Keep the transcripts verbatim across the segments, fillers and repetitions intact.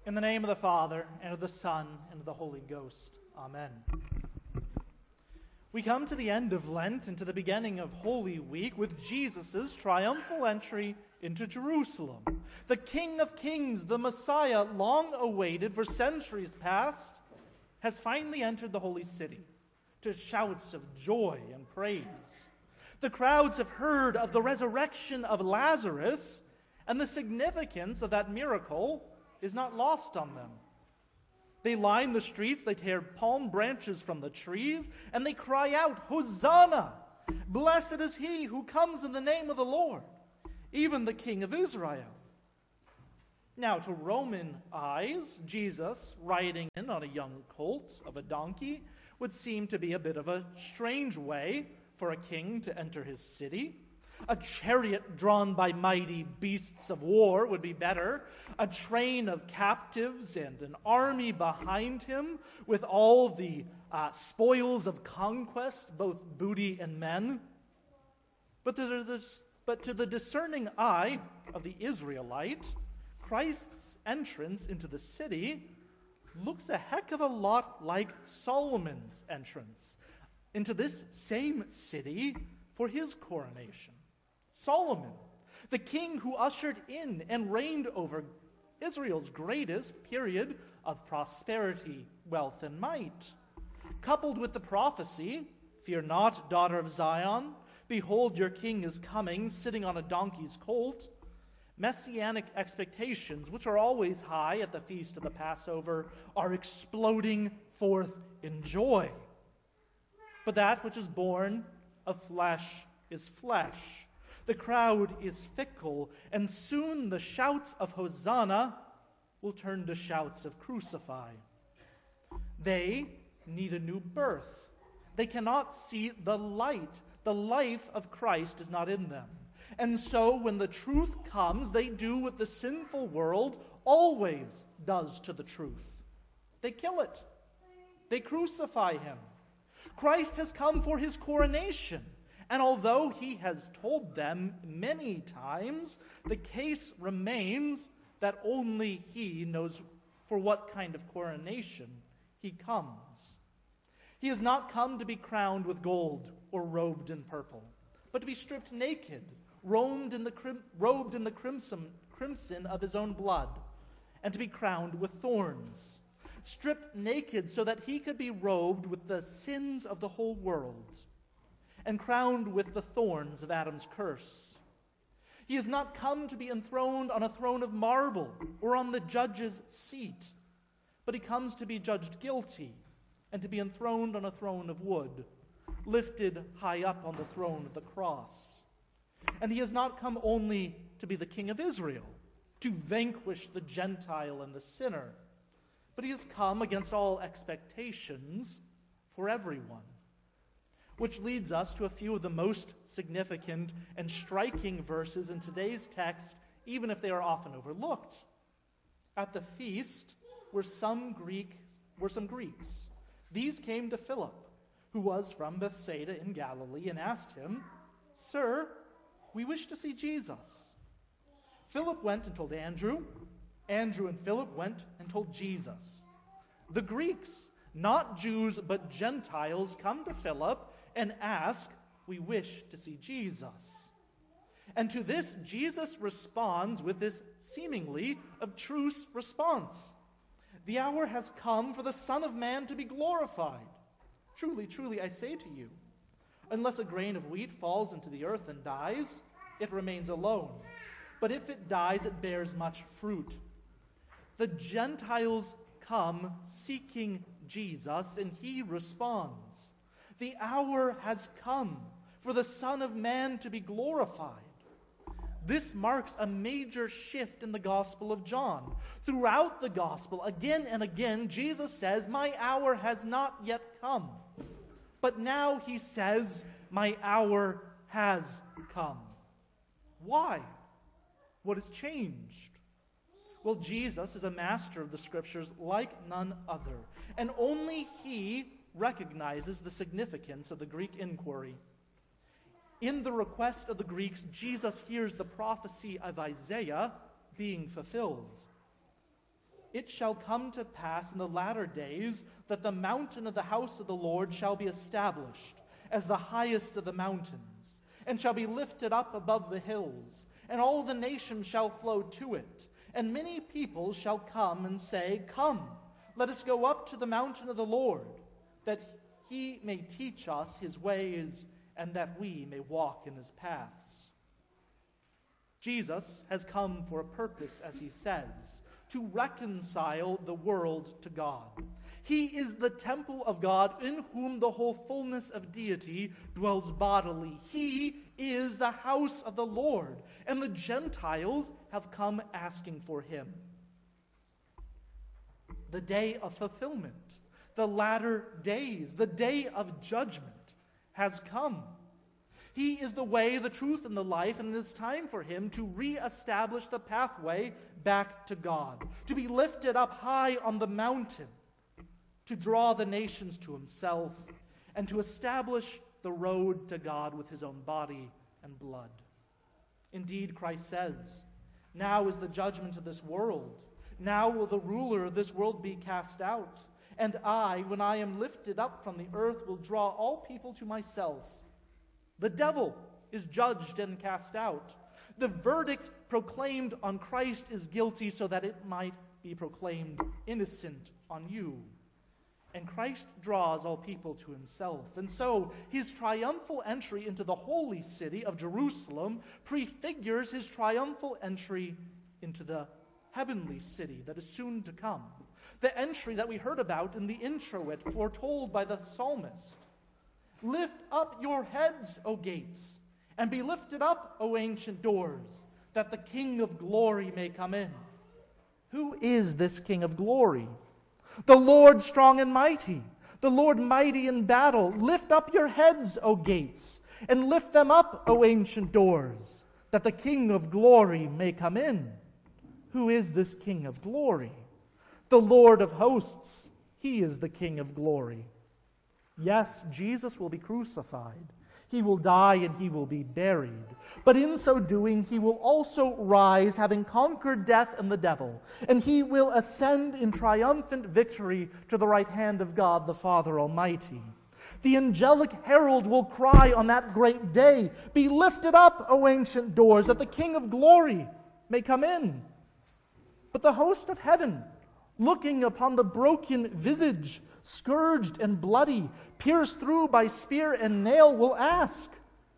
In the name of the Father, and of the Son, and of the Holy Ghost. Amen. We come to the end of Lent and to the beginning of Holy Week with Jesus' triumphal entry into Jerusalem. The King of Kings, the Messiah, long awaited for centuries past, has finally entered the holy city to shouts of joy and praise. The crowds have heard of the resurrection of Lazarus, and the significance of that miracle is not lost on them. They line the streets, they tear palm branches from the trees, and they cry out, "Hosanna! Blessed is he who comes in the name of the Lord, even the King of Israel." Now, to Roman eyes, Jesus riding in on a young colt of a donkey would seem to be a bit of a strange way for a king to enter his city. A chariot drawn by mighty beasts of war would be better. A train of captives and an army behind him with all the uh, spoils of conquest, both booty and men. But to, the, but to the discerning eye of the Israelite, Christ's entrance into the city looks a heck of a lot like Solomon's entrance into this same city for his coronation. Solomon, the king who ushered in and reigned over Israel's greatest period of prosperity, wealth, and might. Coupled with the prophecy, "Fear not, daughter of Zion, behold your king is coming, sitting on a donkey's colt," messianic expectations, which are always high at the feast of the Passover, are exploding forth in joy. But that which is born of flesh is flesh. The crowd is fickle, and soon the shouts of Hosanna will turn to shouts of crucify. They need a new birth. They cannot see the light. The life of Christ is not in them. And so when the truth comes, they do what the sinful world always does to the truth. They kill it. They crucify him. Christ has come for his coronation. And although he has told them many times, the case remains that only he knows for what kind of coronation he comes. He has not come to be crowned with gold or robed in purple, but to be stripped naked, robed in the, crim- robed in the crimson, crimson of his own blood, and to be crowned with thorns, stripped naked so that he could be robed with the sins of the whole world, and crowned with the thorns of Adam's curse. He has not come to be enthroned on a throne of marble or on the judge's seat, but he comes to be judged guilty and to be enthroned on a throne of wood, lifted high up on the throne of the cross. And he has not come only to be the King of Israel, to vanquish the Gentile and the sinner, but he has come against all expectations for everyone. Which leads us to a few of the most significant and striking verses in today's text, even if they are often overlooked. At the feast were some Greek, were some Greeks. These came to Philip, who was from Bethsaida in Galilee, and asked him, "Sir, we wish to see Jesus." Philip went and told Andrew. Andrew and Philip went and told Jesus. The Greeks, not Jews but Gentiles, come to Philip and ask, "We wish to see Jesus." And to this, Jesus responds with this seemingly obtruse response. "The hour has come for the Son of Man to be glorified. Truly, truly, I say to you, unless a grain of wheat falls into the earth and dies, it remains alone. But if it dies, it bears much fruit." The Gentiles come seeking Jesus, and he responds, "The hour has come for the Son of Man to be glorified." This marks a major shift in the Gospel of John. Throughout the Gospel, again and again, Jesus says, "My hour has not yet come." But now he says, "My hour has come." Why? What has changed? Well, Jesus is a master of the Scriptures like none other, and only he recognizes the significance of the Greek inquiry. In the request of the Greeks, Jesus hears the prophecy of Isaiah being fulfilled. it shall come to pass in the latter days that the mountain of the house of the Lord shall be established as the highest of the mountains, and shall be lifted up above the hills, and all the nations shall flow to it. And many people shall come and say, Come, let us go up to the mountain of the Lord, that he may teach us his ways, and that we may walk in his paths. Jesus has come for a purpose, as he says, to reconcile the world to God. He is the temple of God in whom the whole fullness of deity dwells bodily. He is the house of the Lord, and the Gentiles have come asking for him. The day of fulfillment, the latter days, the day of judgment has come. He is the way, the truth, and the life, and it is time for him to reestablish the pathway back to God, to be lifted up high on the mountain, to draw the nations to himself, and to establish the road to God with his own body and blood. Indeed, Christ says, now is the judgment of this world. Now will the ruler of this world be cast out. And I, when I am lifted up from the earth, will draw all people to myself. The devil is judged and cast out. The verdict proclaimed on Christ is guilty so that it might be proclaimed innocent on you. And Christ draws all people to himself. And so his triumphal entry into the holy city of Jerusalem prefigures his triumphal entry into the heavenly city that is soon to come. The entry that we heard about in the introit, foretold by the psalmist. Lift up your heads, O gates, and be lifted up, O ancient doors, that the King of glory may come in. Who is this King of glory? The Lord strong and mighty, the Lord mighty in battle. Lift up your heads, O gates, and lift them up, O ancient doors, that the King of glory may come in. Who is this King of glory? The Lord of hosts, he is the King of glory. Yes, Jesus will be crucified. He will die and he will be buried. But in so doing, he will also rise, having conquered death and the devil. And he will ascend in triumphant victory to the right hand of God the Father Almighty. The angelic herald will cry on that great day, Be lifted up, O ancient doors, that the King of glory may come in. But the host of heaven, looking upon the broken visage, scourged and bloody, pierced through by spear and nail, will ask,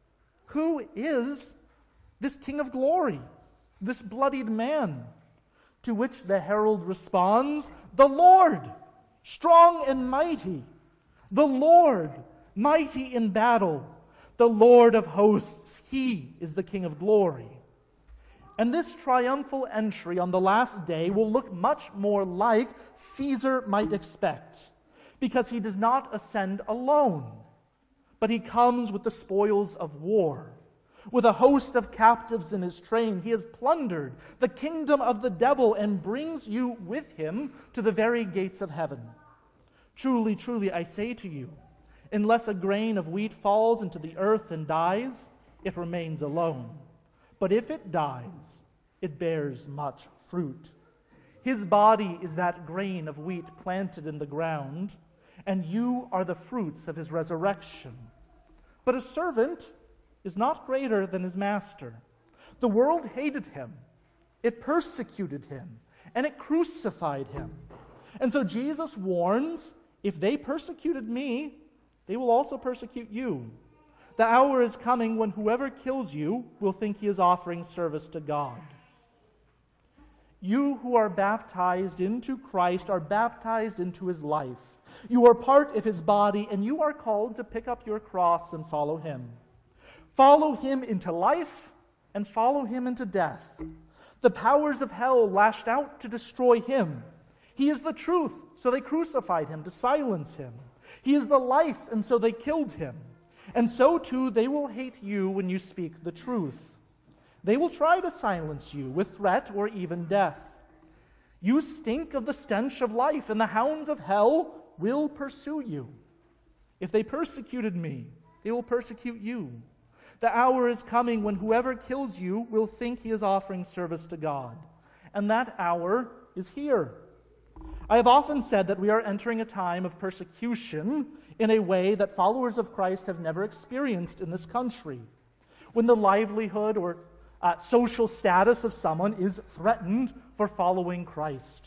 Who is this King of glory, this bloodied man? To which the herald responds, The Lord, strong and mighty, the Lord, mighty in battle, the Lord of hosts, he is the King of glory. And this triumphal entry on the last day will look much more like Caesar might expect, because he does not ascend alone, but he comes with the spoils of war. With a host of captives in his train, he has plundered the kingdom of the devil and brings you with him to the very gates of heaven. Truly, truly, I say to you, unless a grain of wheat falls into the earth and dies, it remains alone. But if it dies, it bears much fruit. His body is that grain of wheat planted in the ground, and you are the fruits of his resurrection. But a servant is not greater than his master. The world hated him. It persecuted him, and it crucified him. And so Jesus warns, if they persecuted me, they will also persecute you. The hour is coming when whoever kills you will think he is offering service to God. You who are baptized into Christ are baptized into his life. You are part of his body, and you are called to pick up your cross and follow him. Follow him into life, and follow him into death. The powers of hell lashed out to destroy him. He is the truth, so they crucified him to silence him. He is the life, and so they killed him. And so too they will hate you when you speak the truth. They will try to silence you with threat or even death. You stink of the stench of life, and the hounds of hell will pursue you. If they persecuted me, they will persecute you. The hour is coming when whoever kills you will think he is offering service to God. And that hour is here. I have often said that we are entering a time of persecution in a way that followers of Christ have never experienced in this country, when the livelihood or uh, social status of someone is threatened for following Christ.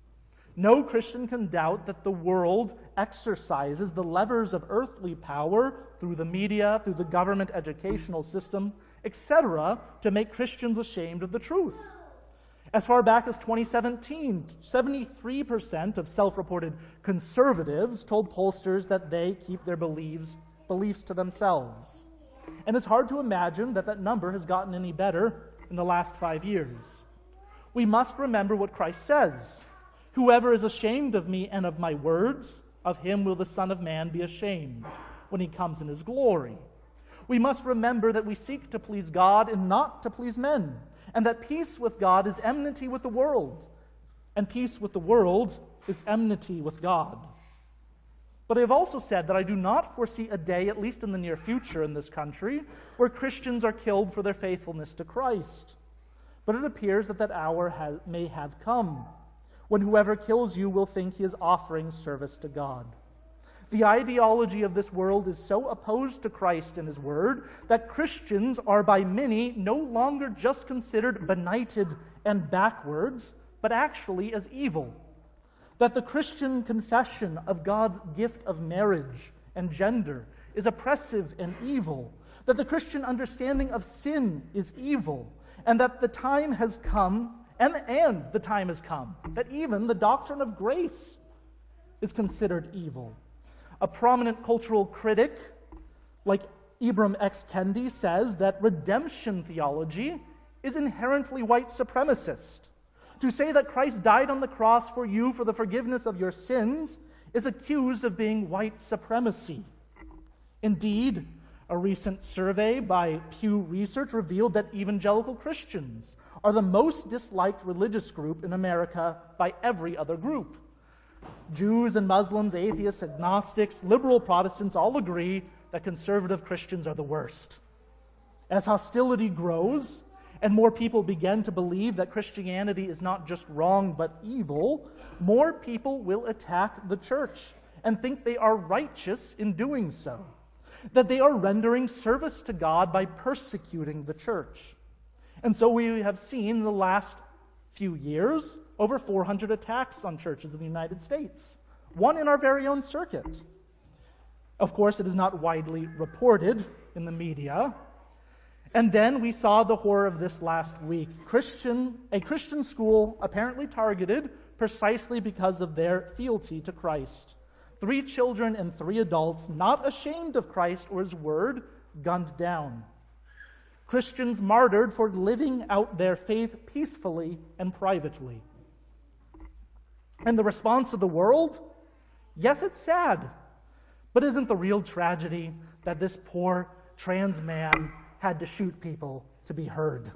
No Christian can doubt that the world exercises the levers of earthly power through the media, through the government educational system, et cetera, to make Christians ashamed of the truth. As far back as twenty seventeen, seventy-three percent of self-reported conservatives told pollsters that they keep their beliefs, beliefs to themselves. And it's hard to imagine that that number has gotten any better in the last five years. We must remember what Christ says. Whoever is ashamed of me and of my words, of him will the Son of Man be ashamed when he comes in his glory. We must remember that we seek to please God and not to please men, and that peace with God is enmity with the world, and peace with the world is enmity with God. But I have also said that I do not foresee a day, at least in the near future in this country, where Christians are killed for their faithfulness to Christ. But it appears that that hour has, may have come, when whoever kills you will think he is offering service to God. The ideology of this world is so opposed to Christ and his word that Christians are by many no longer just considered benighted and backwards, but actually as evil. That the Christian confession of God's gift of marriage and gender is oppressive and evil. That the Christian understanding of sin is evil. And that the time has come, and, and the time has come, that even the doctrine of grace is considered evil. A prominent cultural critic, like Ibram X. Kendi, says that redemption theology is inherently white supremacist. To say that Christ died on the cross for you for the forgiveness of your sins is accused of being white supremacy. Indeed, a recent survey by Pew Research revealed that evangelical Christians are the most disliked religious group in America by every other group. Jews and Muslims, atheists, agnostics, liberal Protestants all agree that conservative Christians are the worst. As hostility grows and more people begin to believe that Christianity is not just wrong but evil, more people will attack the church and think they are righteous in doing so, that they are rendering service to God by persecuting the church. And so we have seen in the last few years over four hundred attacks on churches in the United States, one in our very own circuit. Of course, it is not widely reported in the media. And then we saw the horror of this last week. Christian, a Christian school apparently targeted precisely because of their fealty to Christ. Three children and three adults, not ashamed of Christ or his word, gunned down. Christians martyred for living out their faith peacefully and privately. And the response of the world? Yes, it's sad. But isn't the real tragedy that this poor trans man had to shoot people to be heard?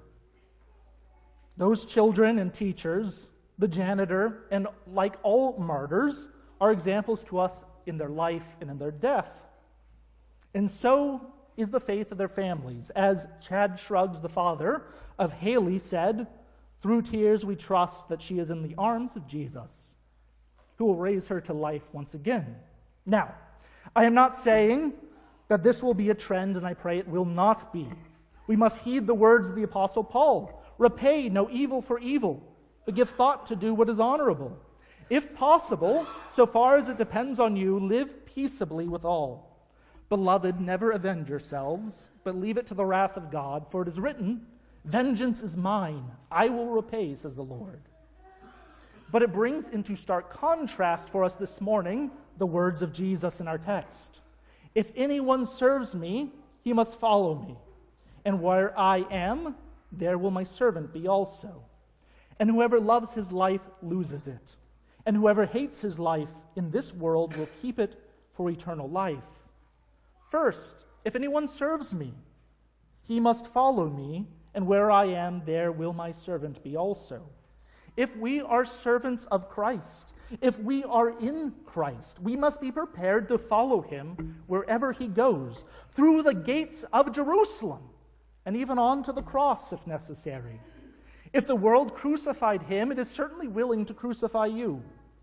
Those children and teachers, the janitor, and like all martyrs, are examples to us in their life and in their death. And so is the faith of their families. As Chad Shrugs, the father of Haley, said, "Through tears we trust that she is in the arms of Jesus, who will raise her to life once again." Now, I am not saying that this will be a trend, and I pray it will not be. We must heed the words of the Apostle Paul. Repay no evil for evil, but give thought to do what is honorable. If possible, so far as it depends on you, live peaceably with all. Beloved, never avenge yourselves, but leave it to the wrath of God, for it is written, "Vengeance is mine, I will repay, says the Lord." But it brings into stark contrast for us this morning the words of Jesus in our text. "If anyone serves me, he must follow me. And where I am, there will my servant be also. And whoever loves his life loses it. And whoever hates his life in this world will keep it for eternal life. First, if anyone serves me, he must follow me, and where I am, there will my servant be also." If we are servants of Christ, if we are in Christ, we must be prepared to follow him wherever he goes, through the gates of Jerusalem, and even on to the cross if necessary. If the world crucified him, it is certainly willing to crucify you.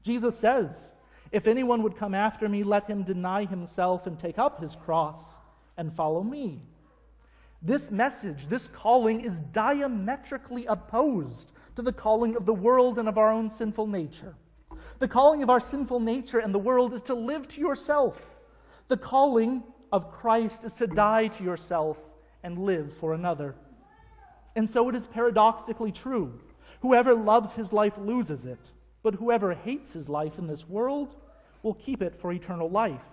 Jesus says, "If anyone would come after me, let him deny himself and take up his cross and follow me." This message, this calling, is diametrically opposed to the calling of the world and of our own sinful nature. The calling of our sinful nature and the world is to live to yourself. The calling of Christ is to die to yourself and live for another. And so it is paradoxically true. Whoever loves his life loses it, but whoever hates his life in this world will keep it for eternal life.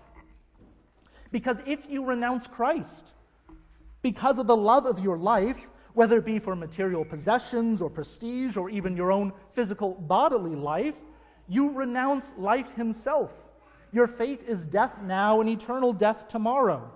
Because if you renounce Christ, because of the love of your life, whether it be for material possessions or prestige or even your own physical bodily life, you renounce life himself. Your fate is death now and eternal death tomorrow.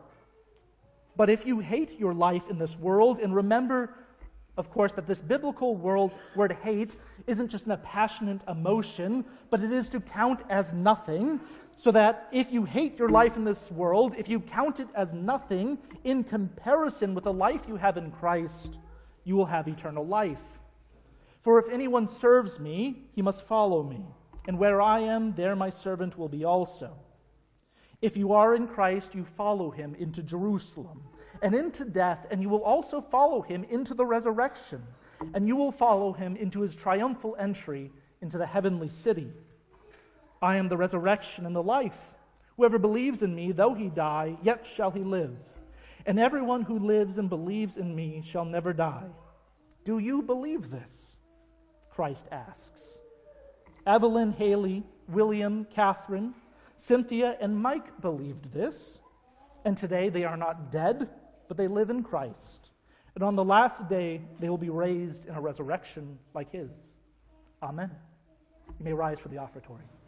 But if you hate your life in this world, and remember, of course, that this biblical world word hate isn't just a passionate emotion, but it is to count as nothing, so that if you hate your life in this world, if you count it as nothing in comparison with the life you have in Christ, you will have eternal life. For if anyone serves me, he must follow me, and where I am, there my servant will be also. If you are in Christ, you follow him into Jerusalem and into death, and you will also follow him into the resurrection, and you will follow him into his triumphal entry into the heavenly city. I am the resurrection and the life. Whoever believes in me, though he die, yet shall he live. And everyone who lives and believes in me shall never die. Do you believe this? Christ asks. Evelyn, Haley, William, Catherine, Cynthia, and Mike believed this, and today they are not dead, but they live in Christ. And on the last day, they will be raised in a resurrection like his. Amen. You may rise for the offertory.